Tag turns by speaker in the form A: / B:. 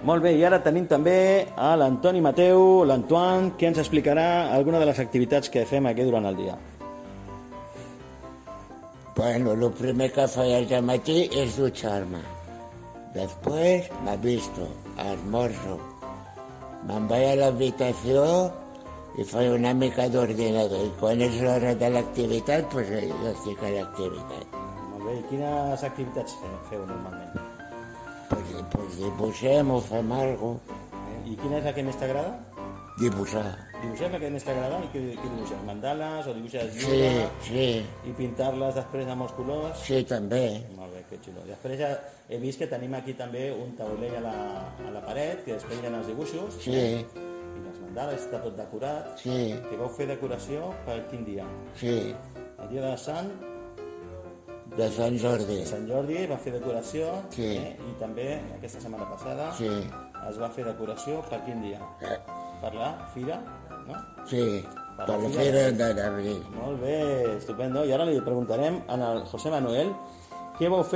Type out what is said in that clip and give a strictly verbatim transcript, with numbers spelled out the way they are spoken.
A: Molt bé, i ara tenim també a l'Antoni Mateu, l'Antoine, que ens explicarà alguna de les activitats que fem aquí durant el dia.
B: Bueno, el primer que faig al matí és dutxar-me. Després me visto, almorzo. Me'n vaig a l'habitació i faig una mica d'ordinador. I quan és l'hora de l'activitat, doncs jo estic a l'activitat.
A: Molt bé, i quines activitats feu normalment?
B: Pues, pues dibuixem o fem alguna cosa.
A: I quina és la que més t'agrada?
B: Dibuixar.
A: Dibuixem la que més t'agrada? I què, què dibuixes? Mandales o dibuixes
B: Sí,
A: lluna?
B: sí.
A: I pintar-les després amb els colors?
B: Sí, també.
A: Molt bé, que xulo. Després ja he vist que tenim aquí també un taulell a la, a la paret, que es pengen els dibuixos.
B: Sí.
A: Eh? I les mandales, està tot decorat.
B: Sí.
A: Que vau fer decoració per quin dia?
B: Sí.
A: El dia de Sant...
B: De Sant Jordi.
A: De Sant Jordi va fer decoració.
B: Sí.
A: Eh? I també aquesta setmana passada
B: Sí.
A: es va fer decoració per quin dia?
B: Eh.
A: Per la fira, no?
B: Sí, per la fira d'abril.
A: Molt bé, estupendo. I ara li preguntarem al José Manuel què vau fer